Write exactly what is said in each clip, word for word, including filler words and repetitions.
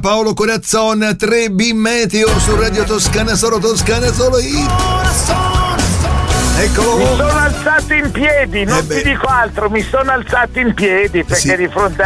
Paolo Corazzon, tre B Meteo su Radio Toscana, solo Toscana, solo hit. Eccolo. Mi sono alzato in piedi, non eh ti dico altro, mi sono alzato in piedi perché sì. Di fronte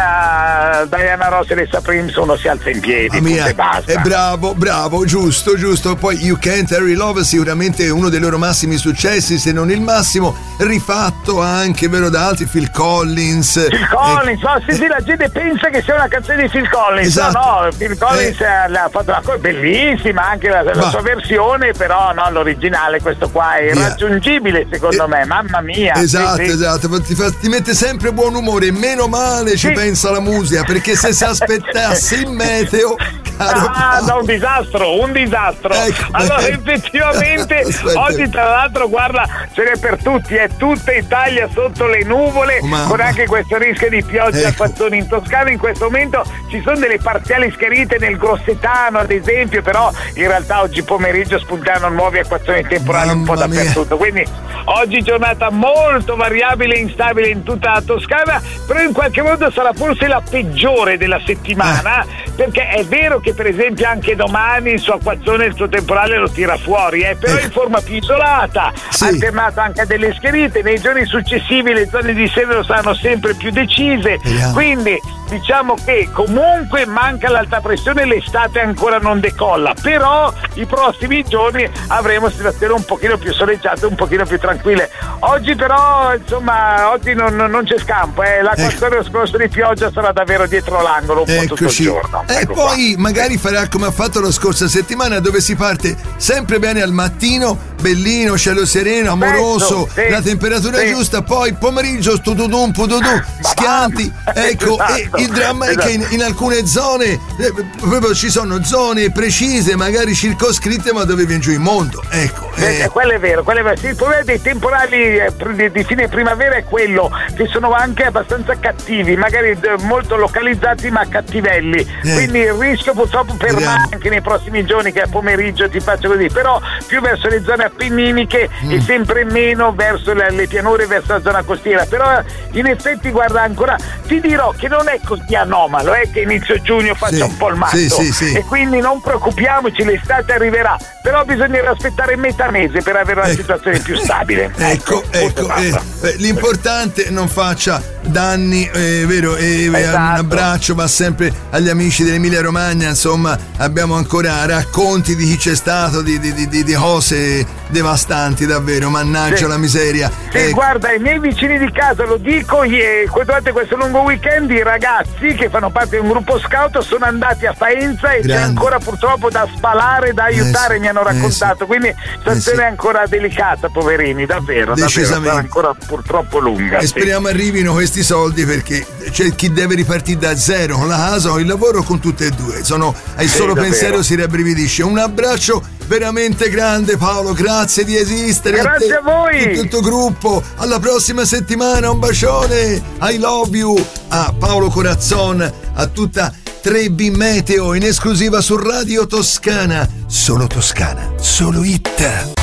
a Diana Ross e Lessa Prims uno si alza in piedi mia, e basta. È bravo, bravo, giusto, giusto. Poi You Can't Hurry Love, sicuramente uno dei loro massimi successi, se non il massimo, rifatto anche, vero, da altri, Phil Collins. Phil Collins, eh, no, sì, sì, la gente pensa che sia una canzone di Phil Collins, esatto. no, no, Phil Collins eh. ha fatto una cosa bellissima, anche la, la sua versione, però no, l'originale, questo qua è irraggiungibile. Secondo eh, me, mamma mia. Esatto, sì, sì. esatto. Ti, fa, ti mette sempre buon umore. Meno male ci sì. pensa la musica, perché se si aspettasse il meteo, caro ah, no, un disastro, un disastro. Ecco, allora, eh. effettivamente, Aspetta. oggi tra l'altro, guarda, ce n'è per tutti, è tutta Italia sotto le nuvole, oh, con anche questo rischio di pioggia e ecco. acquazzoni in Toscana. In questo momento ci sono delle parziali schiarite nel Grossetano, ad esempio, però in realtà oggi pomeriggio spuntano nuovi acquazzoni temporali mamma un po' dappertutto. Mia. Quindi oggi giornata molto variabile e instabile in tutta la Toscana, però in qualche modo sarà forse la peggiore della settimana, eh. perché è vero che per esempio anche domani il suo acquazzone, il suo temporale lo tira fuori, eh, però eh. in forma più isolata, sì. alternato anche a delle schiarite. Nei giorni successivi le zone di severo saranno sempre più decise, Vediamo. quindi diciamo che comunque manca l'alta pressione, l'estate ancora non decolla, però i prossimi giorni avremo situazioni un pochino più soleggiate, un pochino più tranquille. Oggi però insomma oggi non, non c'è scampo, eh. l'acquazzone lo scorso di pioggia sarà davvero dietro l'angolo un po' tutto il giorno. E ecco poi qua. magari farà come ha fatto la scorsa settimana, dove si parte sempre bene al mattino, bellino, cielo sereno, amoroso, Penso, sì, la temperatura sì. giusta, poi pomeriggio tutudum putudum, schianti, ecco, esatto. e il dramma esatto. è che in, in alcune zone eh, proprio ci sono zone precise, magari circoscritte, ma dove viene giù il mondo, ecco. Eh. Eh, quello è vero, quello è vero. Sì, il problema dei temporali eh, di, di fine primavera è quello che sono anche abbastanza cattivi, magari eh, molto localizzati ma cattivelli, eh. quindi il rischio purtroppo permane anche nei prossimi giorni, che a pomeriggio ti faccio così, però più verso le zone appenniniche mm. e sempre meno verso le, le pianure, verso la zona costiera. Però in effetti guarda, ancora ti dirò che non è così anomalo, è eh, che inizio giugno faccia sì. un po' il matto, sì, sì, sì. e quindi non preoccupiamoci, l'estate arriverà, però bisognerà aspettare metà mese per avere una ecco. situazione più stabile. Ecco, ecco, ecco eh, l'importante non faccia danni, eh, vero? Eh, esatto. Un abbraccio va sempre agli amici dell'Emilia Romagna, insomma abbiamo ancora racconti di chi c'è stato, di, di, di, di cose devastanti davvero, mannaggia sì. la miseria. Sì, eh, guarda, i miei vicini di casa, lo dico, durante questo lungo weekend i ragazzi che fanno parte di un gruppo scout sono andati a Faenza e Grande. c'è ancora purtroppo da spalare, da aiutare, eh sì. mi hanno raccontato, eh sì. quindi situazione eh sì. ancora delicata, poverini, davvero, davvero, sarà ancora purtroppo lunga. E sì. speriamo arrivino questi soldi, perché c'è chi deve ripartire da zero, con la casa o il lavoro, con tutte e due, sono al sì, solo davvero. pensiero si rabbrividisce. Un abbraccio veramente grande, Paolo, grazie di esistere. Grazie a, te, a voi, tutto il tuo gruppo. Alla prossima settimana, un bacione, I love you a Paolo Corazzon, a tutta tre B Meteo, in esclusiva su Radio Toscana. Solo Toscana, solo hit.